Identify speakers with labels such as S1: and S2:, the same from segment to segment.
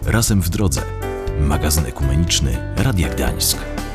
S1: Razem w drodze. Magazyn ekumeniczny Radia Gdańsk.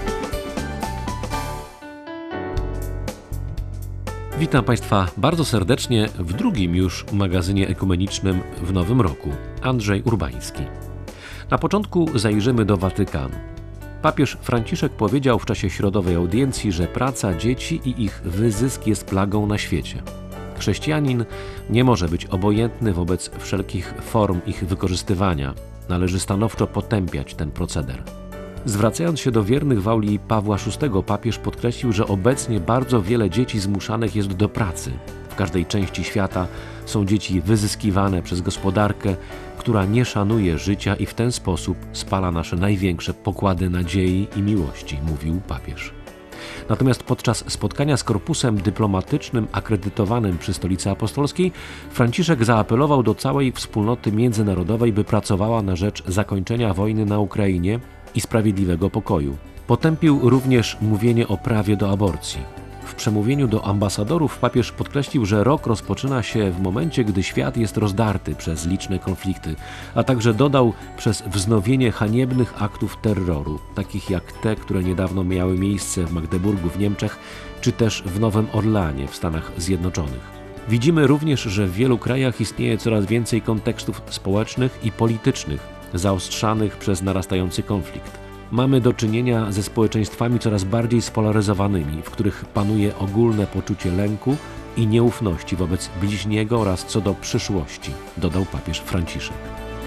S2: Witam Państwa bardzo serdecznie w drugim już magazynie ekumenicznym w nowym roku. Andrzej Urbański. Na początku zajrzymy do Watykanu. Papież Franciszek powiedział w czasie środowej audiencji, że praca dzieci i ich wyzysk jest plagą na świecie. Chrześcijanin nie może być obojętny wobec wszelkich form ich wykorzystywania. Należy stanowczo potępiać ten proceder. Zwracając się do wiernych w auli Pawła VI, papież podkreślił, że obecnie bardzo wiele dzieci zmuszanych jest do pracy. W każdej części świata są dzieci wyzyskiwane przez gospodarkę, która nie szanuje życia i w ten sposób spala nasze największe pokłady nadziei i miłości, mówił papież. Natomiast podczas spotkania z korpusem dyplomatycznym akredytowanym przy Stolicy Apostolskiej Franciszek zaapelował do całej wspólnoty międzynarodowej, by pracowała na rzecz zakończenia wojny na Ukrainie i sprawiedliwego pokoju. Potępił również mówienie o prawie do aborcji. W przemówieniu do ambasadorów papież podkreślił, że rok rozpoczyna się w momencie, gdy świat jest rozdarty przez liczne konflikty, a także dodał przez wznowienie haniebnych aktów terroru, takich jak te, które niedawno miały miejsce w Magdeburgu w Niemczech, czy też w Nowym Orleanie w Stanach Zjednoczonych. Widzimy również, że w wielu krajach istnieje coraz więcej kontekstów społecznych i politycznych, zaostrzanych przez narastający konflikt. Mamy do czynienia ze społeczeństwami coraz bardziej spolaryzowanymi, w których panuje ogólne poczucie lęku i nieufności wobec bliźniego oraz co do przyszłości, dodał papież Franciszek.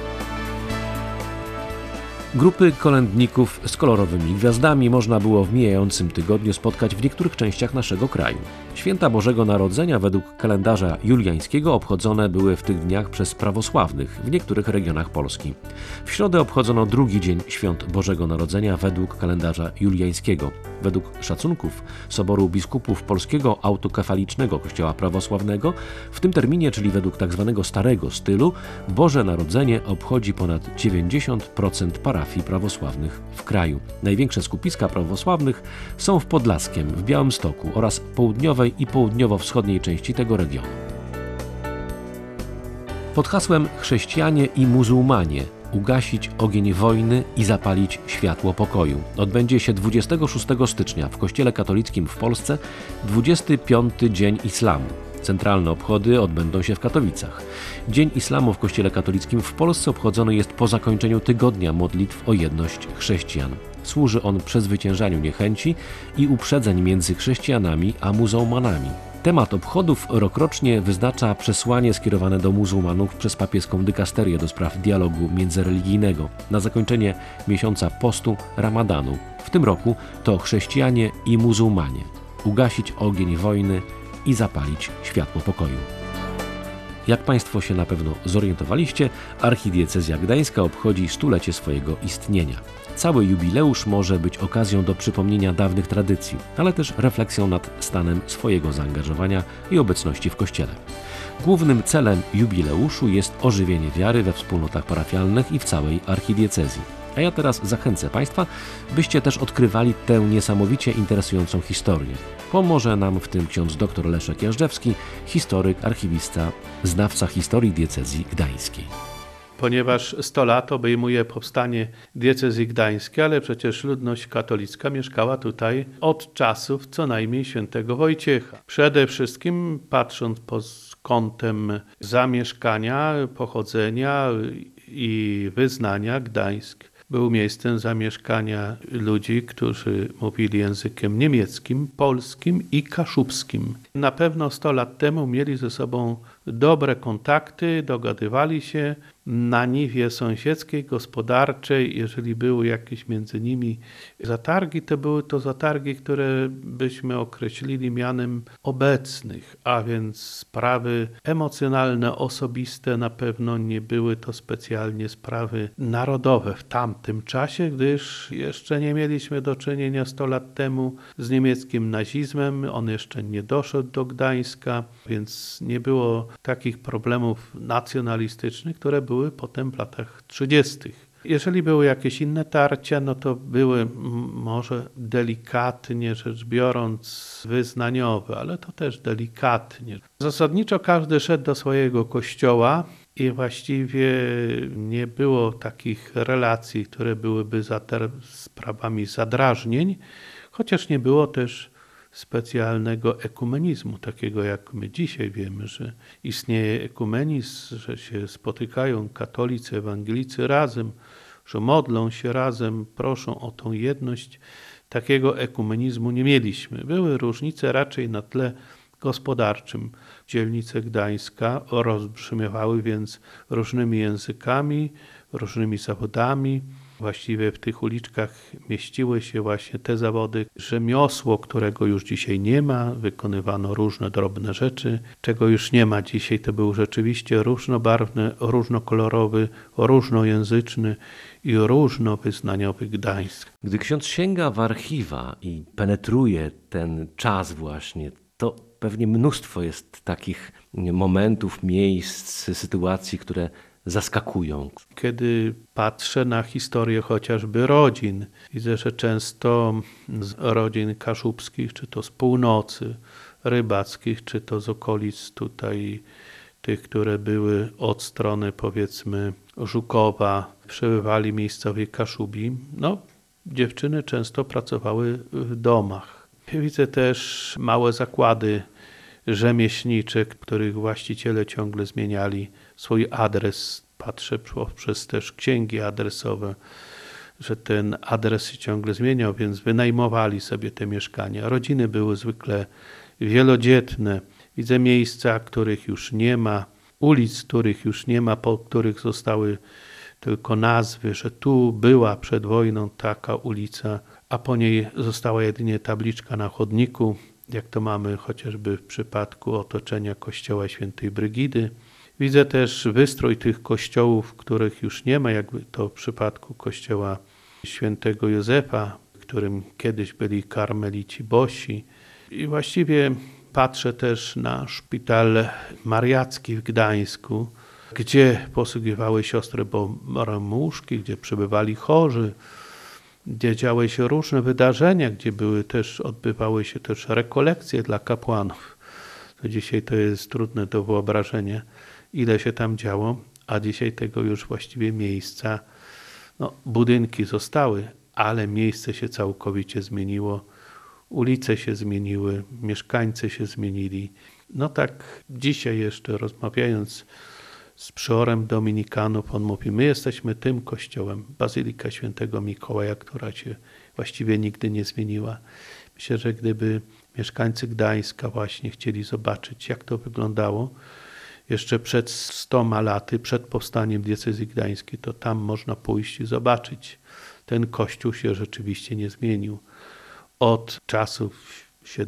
S2: Grupy kolędników z kolorowymi gwiazdami można było w mijającym tygodniu spotkać w niektórych częściach naszego kraju. Święta Bożego Narodzenia według kalendarza juliańskiego obchodzone były w tych dniach przez prawosławnych w niektórych regionach Polski. W środę obchodzono drugi dzień Świąt Bożego Narodzenia według kalendarza juliańskiego. Według szacunków Soboru Biskupów Polskiego Autokefalicznego Kościoła Prawosławnego w tym terminie, czyli według tzw. starego stylu, Boże Narodzenie obchodzi ponad 90% parafii prawosławnych w kraju. Największe skupiska prawosławnych są w Podlaskiem, w Białymstoku oraz południowej i południowo-wschodniej części tego regionu. Pod hasłem Chrześcijanie i muzułmanie ugasić ogień wojny i zapalić światło pokoju odbędzie się 26 stycznia w Kościele Katolickim w Polsce 25. Dzień Islamu. Centralne obchody odbędą się w Katowicach. Dzień Islamu w Kościele Katolickim w Polsce obchodzony jest po zakończeniu tygodnia modlitw o jedność chrześcijan. Służy on przezwyciężaniu niechęci i uprzedzeń między chrześcijanami a muzułmanami. Temat obchodów rokrocznie wyznacza przesłanie skierowane do muzułmanów przez papieską dykasterię do spraw dialogu międzyreligijnego na zakończenie miesiąca postu Ramadanu. W tym roku to chrześcijanie i muzułmanie. Ugasić ogień wojny i zapalić światło pokoju. Jak Państwo się na pewno zorientowaliście, Archidiecezja Gdańska obchodzi 100-lecie swojego istnienia. Cały jubileusz może być okazją do przypomnienia dawnych tradycji, ale też refleksją nad stanem swojego zaangażowania i obecności w Kościele. Głównym celem jubileuszu jest ożywienie wiary we wspólnotach parafialnych i w całej archidiecezji. A ja teraz zachęcę Państwa, byście też odkrywali tę niesamowicie interesującą historię. Pomoże nam w tym ksiądz dr Leszek Jażdżewski, historyk, archiwista, znawca historii diecezji gdańskiej.
S3: Ponieważ 100 lat obejmuje powstanie diecezji gdańskiej, ale przecież ludność katolicka mieszkała tutaj od czasów co najmniej świętego Wojciecha. Przede wszystkim patrząc pod kątem zamieszkania, pochodzenia i wyznania, Gdańsk był miejscem zamieszkania ludzi, którzy mówili językiem niemieckim, polskim i kaszubskim. Na pewno 100 lat temu mieli ze sobą dobre kontakty, dogadywali się na niwie sąsiedzkiej, gospodarczej. Jeżeli były jakieś między nimi zatargi, to były to zatargi, które byśmy określili mianem obecnych, a więc sprawy emocjonalne, osobiste, na pewno nie były to specjalnie sprawy narodowe w tamtym czasie, gdyż jeszcze nie mieliśmy do czynienia 100 lat temu z niemieckim nazizmem, on jeszcze nie doszedł do Gdańska, więc nie było takich problemów nacjonalistycznych, które były potem w latach 30. Jeżeli były jakieś inne tarcia, no to były może delikatnie rzecz biorąc wyznaniowe, ale to też delikatnie. Zasadniczo każdy szedł do swojego kościoła i właściwie nie było takich relacji, które byłyby sprawami zadrażnień, chociaż nie było też specjalnego ekumenizmu, takiego jak my dzisiaj wiemy, że istnieje ekumenizm, że się spotykają katolicy, ewangelicy razem, że modlą się razem, proszą o tą jedność. Takiego ekumenizmu nie mieliśmy. Były różnice raczej na tle gospodarczym. Dzielnice Gdańska rozbrzmiewały więc różnymi językami, różnymi zawodami. Właściwie w tych uliczkach mieściły się właśnie te zawody. Rzemiosło, którego już dzisiaj nie ma, wykonywano różne drobne rzeczy. Czego już nie ma dzisiaj, to był rzeczywiście różnobarwny, różnokolorowy, różnojęzyczny i różnowyznaniowy Gdańsk.
S2: Gdy ksiądz sięga w archiwa i penetruje ten czas właśnie, to pewnie mnóstwo jest takich momentów, miejsc, sytuacji, które zaskakują.
S3: Kiedy patrzę na historię chociażby rodzin, widzę, że często z rodzin kaszubskich, czy to z północy, rybackich, czy to z okolic tutaj tych, które były od strony powiedzmy Żukowa, przebywali miejscowi Kaszubi. Dziewczyny często pracowały w domach. Widzę też małe zakłady rzemieślnicze, których właściciele ciągle zmieniali swój adres. Patrzę przez też księgi adresowe, że ten adres się ciągle zmieniał, więc wynajmowali sobie te mieszkania. Rodziny były zwykle wielodzietne. Widzę miejsca, których już nie ma, ulic, których już nie ma, po których zostały tylko nazwy, że tu była przed wojną taka ulica, a po niej została jedynie tabliczka na chodniku, jak to mamy chociażby w przypadku otoczenia kościoła świętej Brygidy. Widzę też wystrój tych kościołów, których już nie ma, jakby to w przypadku kościoła świętego Józefa, w którym kiedyś byli karmelici bosi. I właściwie patrzę też na szpital mariacki w Gdańsku, gdzie posługiwały siostry Boramuszki, gdzie przebywali chorzy, gdzie działy się różne wydarzenia, gdzie odbywały się też rekolekcje dla kapłanów. To dzisiaj to jest trudne do wyobrażenia, ile się tam działo, a dzisiaj tego już właściwie miejsca, budynki zostały, ale miejsce się całkowicie zmieniło, ulice się zmieniły, mieszkańcy się zmienili. Tak dzisiaj jeszcze rozmawiając z przeorem dominikanów, on mówi, my jesteśmy tym kościołem, Bazylika Świętego Mikołaja, która się właściwie nigdy nie zmieniła. Myślę, że gdyby mieszkańcy Gdańska właśnie chcieli zobaczyć, jak to wyglądało jeszcze przed 100 laty, przed powstaniem diecezji gdańskiej, to tam można pójść i zobaczyć. Ten kościół się rzeczywiście nie zmienił. Od czasów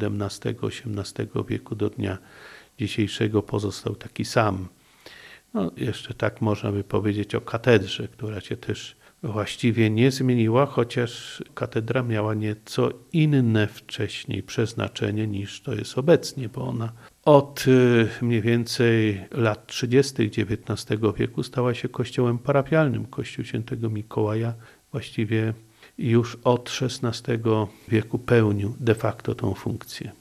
S3: XVII-XVIII wieku do dnia dzisiejszego pozostał taki sam. Jeszcze tak można by powiedzieć o katedrze, która się też właściwie nie zmieniła, chociaż katedra miała nieco inne wcześniej przeznaczenie niż to jest obecnie, bo ona od mniej więcej lat 30. XIX wieku stała się kościołem parafialnym. Kościół świętego Mikołaja właściwie już od XVI wieku pełnił de facto tą funkcję.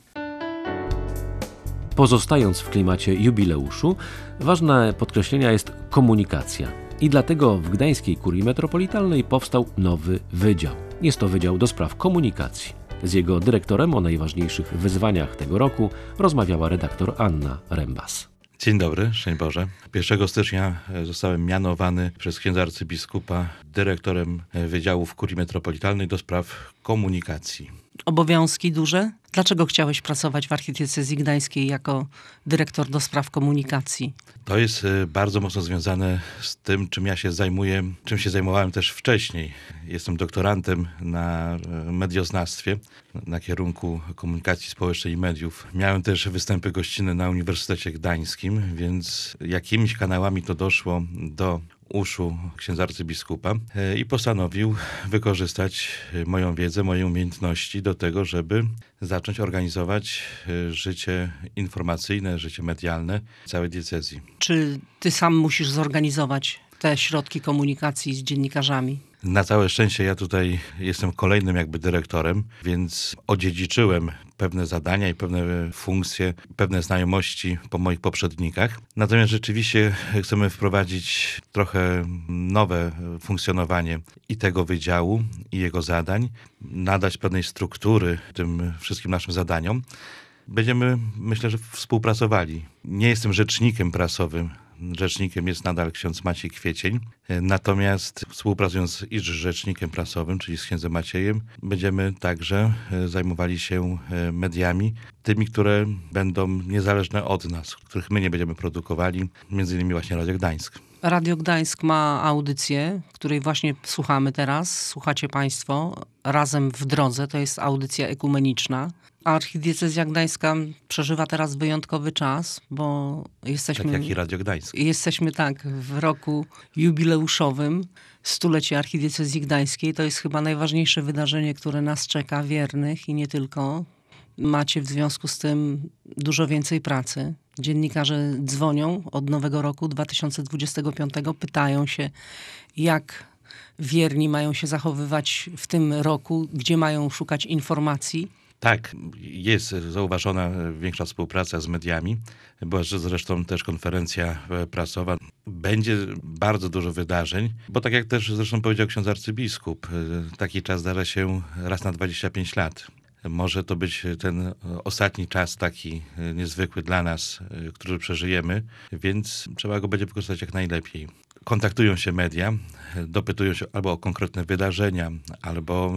S2: Pozostając w klimacie jubileuszu, ważne podkreślenia jest komunikacja. I dlatego w Gdańskiej Kurii Metropolitalnej powstał nowy wydział. Jest to Wydział do Spraw Komunikacji. Z jego dyrektorem o najważniejszych wyzwaniach tego roku rozmawiała redaktor Anna Rembas.
S4: Dzień dobry, szczęść Boże. 1 stycznia zostałem mianowany przez księdza arcybiskupa dyrektorem Wydziału w Kurii Metropolitalnej do spraw komunikacji.
S5: Obowiązki duże? Dlaczego chciałeś pracować w archidiecezji gdańskiej jako dyrektor do spraw komunikacji?
S4: To jest bardzo mocno związane z tym, czym ja się zajmuję, czym się zajmowałem też wcześniej. Jestem doktorantem na medioznawstwie, na kierunku komunikacji społecznej i mediów. Miałem też występy gościnne na Uniwersytecie Gdańskim, więc jakimiś kanałami to doszło do uszu księdza arcybiskupa i postanowił wykorzystać moją wiedzę, moje umiejętności do tego, żeby zacząć organizować życie informacyjne, życie medialne całej diecezji.
S5: Czy ty sam musisz zorganizować te środki komunikacji z dziennikarzami?
S4: Na całe szczęście ja tutaj jestem kolejnym dyrektorem, więc odziedziczyłem pewne zadania i pewne funkcje, pewne znajomości po moich poprzednikach. Natomiast rzeczywiście chcemy wprowadzić trochę nowe funkcjonowanie i tego wydziału, i jego zadań, nadać pewnej struktury tym wszystkim naszym zadaniom. Będziemy, myślę, że współpracowali. Nie jestem rzecznikiem prasowym. Rzecznikiem jest nadal ksiądz Maciej Kwiecień. Natomiast współpracując i z rzecznikiem prasowym, czyli z księdzem Maciejem, będziemy także zajmowali się mediami, tymi, które będą niezależne od nas, których my nie będziemy produkowali, między innymi właśnie Radio Gdańsk.
S5: Radio Gdańsk ma audycję, której właśnie słuchamy teraz. Słuchacie Państwo Razem w drodze. To jest audycja ekumeniczna. Archidiecezja Gdańska przeżywa teraz wyjątkowy czas, bo jesteśmy...
S4: Tak jak i Radio Gdańsk.
S5: Jesteśmy w roku jubileuszowym 100-lecie Archidiecezji Gdańskiej. To jest chyba najważniejsze wydarzenie, które nas czeka, wiernych i nie tylko. Macie w związku z tym dużo więcej pracy. Dziennikarze dzwonią od nowego roku 2025, pytają się, jak wierni mają się zachowywać w tym roku, gdzie mają szukać informacji.
S4: Tak, jest zauważona większa współpraca z mediami. Była zresztą też konferencja prasowa. Będzie bardzo dużo wydarzeń, bo tak jak też zresztą powiedział ksiądz arcybiskup, taki czas zdarza się raz na 25 lat. Może to być ten ostatni czas taki niezwykły dla nas, który przeżyjemy, więc trzeba go będzie wykorzystać jak najlepiej. Kontaktują się media, dopytują się albo o konkretne wydarzenia, albo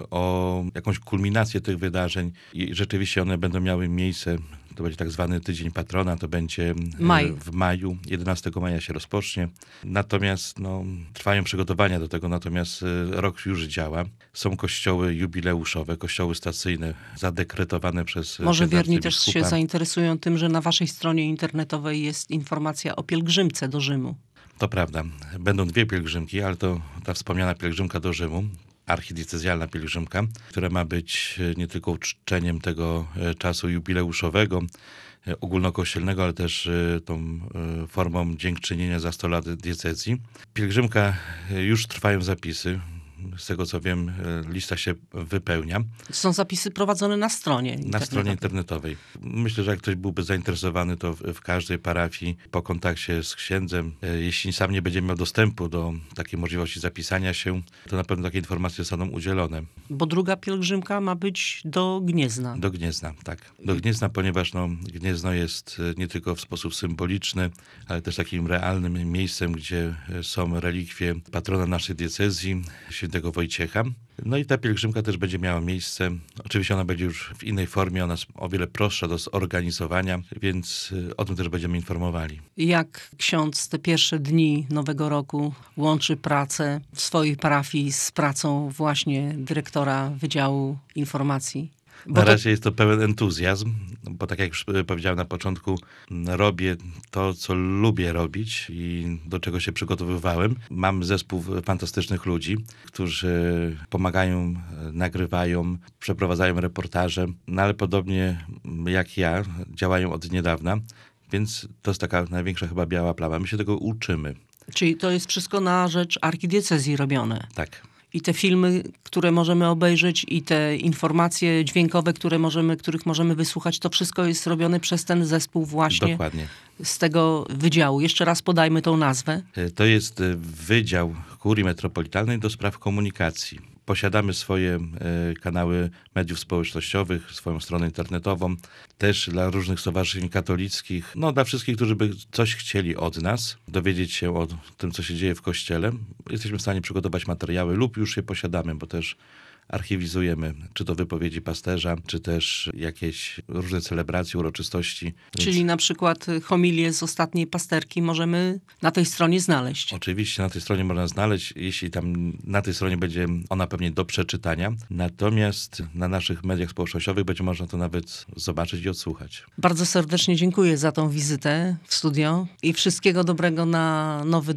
S4: o jakąś kulminację tych wydarzeń i rzeczywiście one będą miały miejsce. To będzie tak zwany Tydzień Patrona, to będzie w maju, 11 maja się rozpocznie. Natomiast trwają przygotowania do tego, natomiast rok już działa. Są kościoły jubileuszowe, kościoły stacyjne, zadekretowane przez...
S5: Może wierni też się zainteresują tym, że na waszej stronie internetowej jest informacja o pielgrzymce do Rzymu.
S4: To prawda. Będą 2 pielgrzymki, ale to ta wspomniana pielgrzymka do Rzymu, archidiecezjalna pielgrzymka, która ma być nie tylko uczczeniem tego czasu jubileuszowego, ogólnokościelnego, ale też tą formą dziękczynienia za 100 lat diecezji. Pielgrzymka, już trwają zapisy. Z tego co wiem, lista się wypełnia.
S5: Są zapisy prowadzone na stronie internetowej.
S4: Na stronie internetowej. Myślę, że jak ktoś byłby zainteresowany, to w każdej parafii po kontakcie z księdzem, jeśli sam nie będzie miał dostępu do takiej możliwości zapisania się, to na pewno takie informacje zostaną udzielone.
S5: Bo druga pielgrzymka ma być do Gniezna.
S4: Do Gniezna, tak. Do Gniezna, ponieważ Gniezno jest nie tylko w sposób symboliczny, ale też takim realnym miejscem, gdzie są relikwie patrona naszej diecezji, świętego Wojciecha. No i ta pielgrzymka też będzie miała miejsce. Oczywiście ona będzie już w innej formie, ona jest o wiele prostsza do zorganizowania, więc o tym też będziemy informowali. Jak
S5: ksiądz te pierwsze dni Nowego Roku łączy pracę w swojej parafii z pracą właśnie dyrektora Wydziału Informacji? Na razie jest to pełen entuzjazm, bo tak jak już powiedziałem na początku, robię to, co lubię robić i do czego się przygotowywałem. Mam zespół fantastycznych ludzi, którzy pomagają, nagrywają, przeprowadzają reportaże, ale podobnie jak ja działają od niedawna, więc to jest taka największa chyba biała plama. My się tego uczymy. Czyli to jest wszystko na rzecz archidiecezji robione? Tak. I te filmy, które możemy obejrzeć, i te informacje dźwiękowe, których możemy wysłuchać, to wszystko jest robione przez ten zespół właśnie. Dokładnie. Z tego wydziału. Jeszcze raz podajmy tą nazwę. To jest Wydział Kurii Metropolitalnej do Spraw Komunikacji. Posiadamy swoje kanały mediów społecznościowych, swoją stronę internetową, też dla różnych stowarzyszeń katolickich, dla wszystkich, którzy by coś chcieli od nas, dowiedzieć się o tym, co się dzieje w Kościele. Jesteśmy w stanie przygotować materiały lub już je posiadamy, bo też archiwizujemy, czy to wypowiedzi pasterza, czy też jakieś różne celebracje, uroczystości. Czyli na przykład homilię z ostatniej pasterki możemy na tej stronie znaleźć. Oczywiście na tej stronie można znaleźć, jeśli tam na tej stronie będzie ona pewnie do przeczytania. Natomiast na naszych mediach społecznościowych będzie można to nawet zobaczyć i odsłuchać. Bardzo serdecznie dziękuję za tą wizytę w studio i wszystkiego dobrego na nowy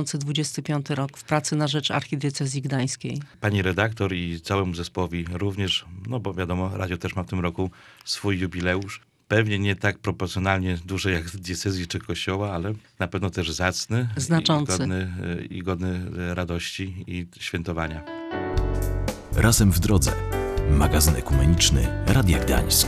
S5: 2025 rok w pracy na rzecz Archidiecezji Gdańskiej. Pani redaktor i całemu zespołowi również, bo wiadomo, radio też ma w tym roku swój jubileusz. Pewnie nie tak proporcjonalnie duży jak diecezji czy kościoła, ale na pewno też zacny, znaczący i godny radości i świętowania.
S1: Razem w drodze. Magazyn ekumeniczny Radia Gdańsk.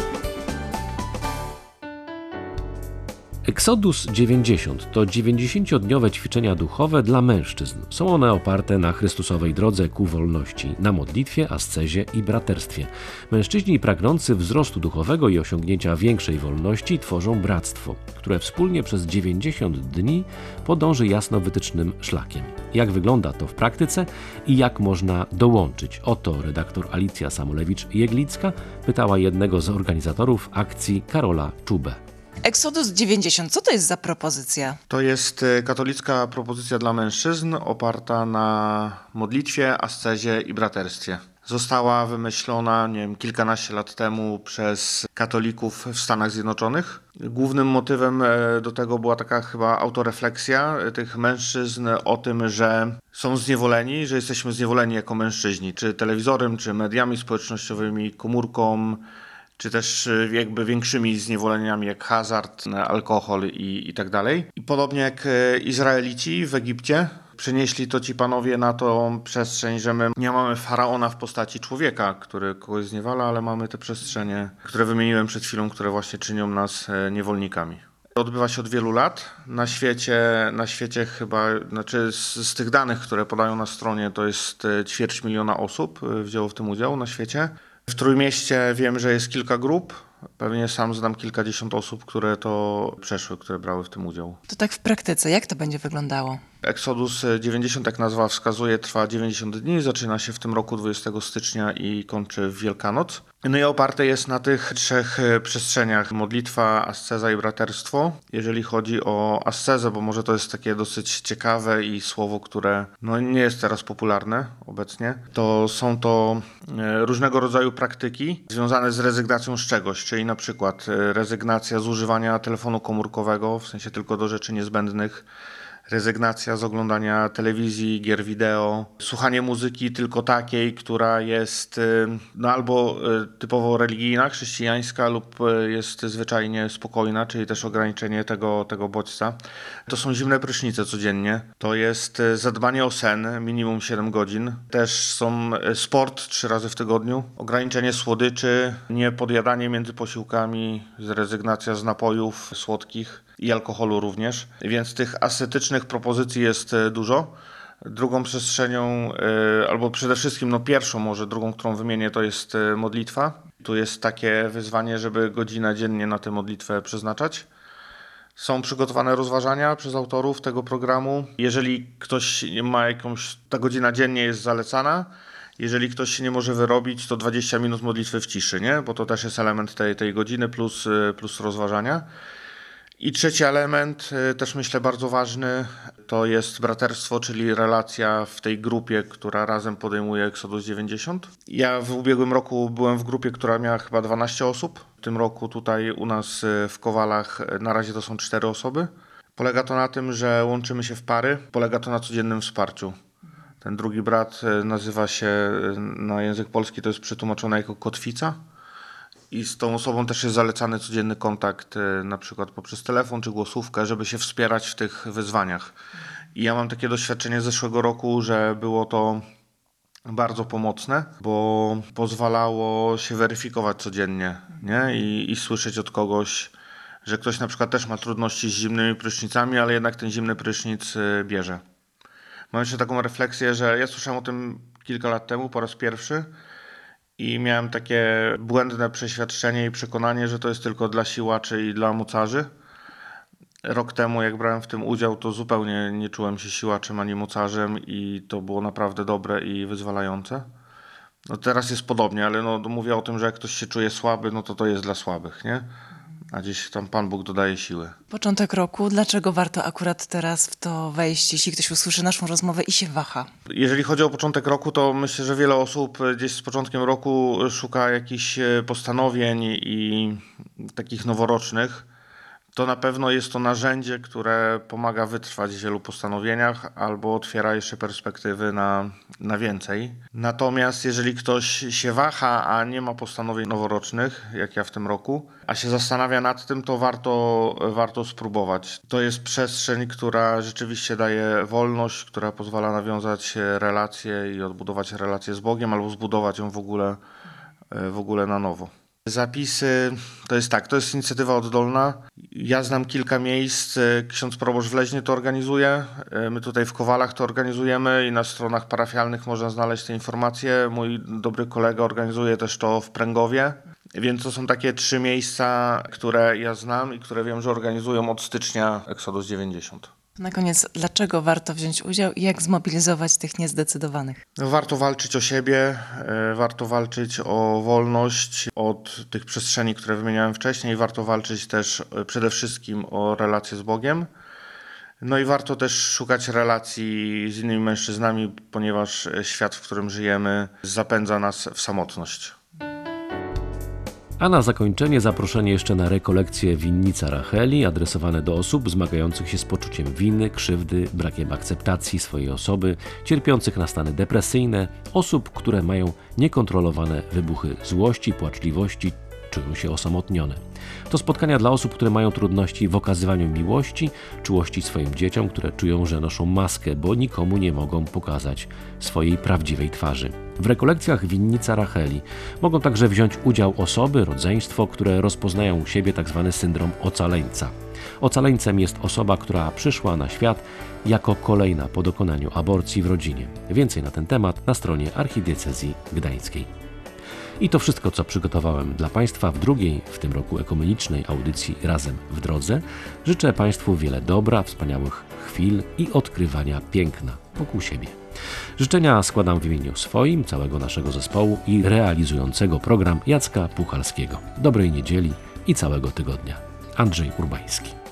S2: Exodus 90 to 90-dniowe ćwiczenia duchowe dla mężczyzn. Są one oparte na Chrystusowej drodze ku wolności, na modlitwie, ascezie i braterstwie. Mężczyźni pragnący wzrostu duchowego i osiągnięcia większej wolności tworzą bractwo, które wspólnie przez 90 dni podąży jasno wytycznym szlakiem. Jak wygląda to w praktyce i jak można dołączyć? Oto redaktor Alicja Samulewicz-Jeglicka pytała jednego z organizatorów akcji, Karola Czubę.
S6: Exodus 90, co to jest za propozycja?
S7: To jest katolicka propozycja dla mężczyzn oparta na modlitwie, ascezie i braterstwie. Została wymyślona, kilkanaście lat temu przez katolików w Stanach Zjednoczonych. Głównym motywem do tego była taka chyba autorefleksja tych mężczyzn o tym, że są zniewoleni, że jesteśmy zniewoleni jako mężczyźni, czy telewizorem, czy mediami społecznościowymi, komórką, czy też jakby większymi zniewoleniami jak hazard, alkohol i tak dalej. I podobnie jak Izraelici w Egipcie, przenieśli to ci panowie na tą przestrzeń, że my nie mamy faraona w postaci człowieka, który kogoś zniewala, ale mamy te przestrzenie, które wymieniłem przed chwilą, które właśnie czynią nas niewolnikami. Odbywa się od wielu lat. Na świecie chyba, z tych danych, które podają na stronie, to jest 250 000 osób wzięło w tym udział na świecie. W Trójmieście wiem, że jest kilka grup. Pewnie sam znam kilkadziesiąt osób, które to przeszły, które brały w tym udział.
S6: To tak w praktyce, jak to będzie wyglądało?
S7: Exodus 90, jak nazwa wskazuje, trwa 90 dni. Zaczyna się w tym roku 20 stycznia i kończy w Wielkanoc. No i oparte jest na tych 3 przestrzeniach: modlitwa, asceza i braterstwo. Jeżeli chodzi o ascezę, bo może to jest takie dosyć ciekawe i słowo, które nie jest teraz popularne obecnie, to są to różnego rodzaju praktyki związane z rezygnacją z czegoś, czyli na przykład rezygnacja z używania telefonu komórkowego, w sensie tylko do rzeczy niezbędnych, rezygnacja z oglądania telewizji, gier wideo, słuchanie muzyki tylko takiej, która jest albo typowo religijna, chrześcijańska, lub jest zwyczajnie spokojna, czyli też ograniczenie tego bodźca. To są zimne prysznice codziennie, to jest zadbanie o sen, minimum 7 godzin. Też są sport 3 razy w tygodniu, ograniczenie słodyczy, niepodjadanie między posiłkami, rezygnacja z napojów słodkich i alkoholu również, więc tych ascetycznych propozycji jest dużo. Drugą przestrzenią, albo przede wszystkim pierwszą, może drugą, którą wymienię, to jest modlitwa. Tu jest takie wyzwanie, żeby godzinę dziennie na tę modlitwę przeznaczać. Są przygotowane rozważania przez autorów tego programu. Jeżeli ktoś ma ta godzina dziennie jest zalecana. Jeżeli ktoś się nie może wyrobić, to 20 minut modlitwy w ciszy, nie? Bo to też jest element tej godziny plus rozważania. I trzeci element, też myślę bardzo ważny, to jest braterstwo, czyli relacja w tej grupie, która razem podejmuje Exodus 90. Ja w ubiegłym roku byłem w grupie, która miała chyba 12 osób. W tym roku tutaj u nas w Kowalach na razie to są 4 osoby. Polega to na tym, że łączymy się w pary, polega to na codziennym wsparciu. Ten drugi brat nazywa się na język polski, to jest przetłumaczone jako kotwica. I z tą osobą też jest zalecany codzienny kontakt, na przykład poprzez telefon czy głosówkę, żeby się wspierać w tych wyzwaniach. I ja mam takie doświadczenie z zeszłego roku, że było to bardzo pomocne, bo pozwalało się weryfikować codziennie, nie? I słyszeć od kogoś, że ktoś na przykład też ma trudności z zimnymi prysznicami, ale jednak ten zimny prysznic bierze. Mam jeszcze taką refleksję, że ja słyszałem o tym kilka lat temu po raz pierwszy, i miałem takie błędne przeświadczenie i przekonanie, że to jest tylko dla siłaczy i dla mocarzy. Rok temu, jak brałem w tym udział, to zupełnie nie czułem się siłaczem ani mocarzem i to było naprawdę dobre i wyzwalające. Teraz jest podobnie, ale mówię o tym, że jak ktoś się czuje słaby, to jest dla słabych, nie? A gdzieś tam Pan Bóg dodaje siły.
S6: Początek roku, dlaczego warto akurat teraz w to wejść, jeśli ktoś usłyszy naszą rozmowę i się waha?
S7: Jeżeli chodzi o początek roku, to myślę, że wiele osób gdzieś z początkiem roku szuka jakichś postanowień i takich noworocznych. to na pewno jest to narzędzie, które pomaga wytrwać w wielu postanowieniach albo otwiera jeszcze perspektywy na więcej. Natomiast jeżeli ktoś się waha, a nie ma postanowień noworocznych, jak ja w tym roku, a się zastanawia nad tym, to warto spróbować. To jest przestrzeń, która rzeczywiście daje wolność, która pozwala nawiązać relacje i odbudować relacje z Bogiem albo zbudować ją w ogóle na nowo. Zapisy to jest inicjatywa oddolna. Ja znam kilka miejsc, ksiądz proboszcz w Leźnie to organizuje, my tutaj w Kowalach to organizujemy i na stronach parafialnych można znaleźć te informacje. Mój dobry kolega organizuje też to w Pręgowie, więc to są takie 3 miejsca, które ja znam i które wiem, że organizują od stycznia Exodus 90.
S6: Na koniec, dlaczego warto wziąć udział i jak zmobilizować tych niezdecydowanych?
S7: Warto walczyć o siebie, warto walczyć o wolność od tych przestrzeni, które wymieniałem wcześniej. Warto walczyć też przede wszystkim o relacje z Bogiem. No i warto też szukać relacji z innymi mężczyznami, ponieważ świat, w którym żyjemy, zapędza nas w samotność.
S2: A na zakończenie zaproszenie jeszcze na rekolekcję Winnica Racheli, adresowane do osób zmagających się z poczuciem winy, krzywdy, brakiem akceptacji swojej osoby, cierpiących na stany depresyjne, osób, które mają niekontrolowane wybuchy złości, płaczliwości, czują się osamotnione. To spotkania dla osób, które mają trudności w okazywaniu miłości, czułości swoim dzieciom, które czują, że noszą maskę, bo nikomu nie mogą pokazać swojej prawdziwej twarzy. W rekolekcjach Winnica Racheli mogą także wziąć udział osoby, rodzeństwo, które rozpoznają u siebie tzw. syndrom ocaleńca. Ocaleńcem jest osoba, która przyszła na świat jako kolejna po dokonaniu aborcji w rodzinie. Więcej na ten temat na stronie Archidiecezji Gdańskiej. I to wszystko, co przygotowałem dla Państwa w drugiej w tym roku ekumenicznej audycji Razem w Drodze. Życzę Państwu wiele dobra, wspaniałych chwil i odkrywania piękna wokół siebie. Życzenia składam w imieniu swoim, całego naszego zespołu i realizującego program Jacka Puchalskiego. Dobrej niedzieli i całego tygodnia. Andrzej Urbański.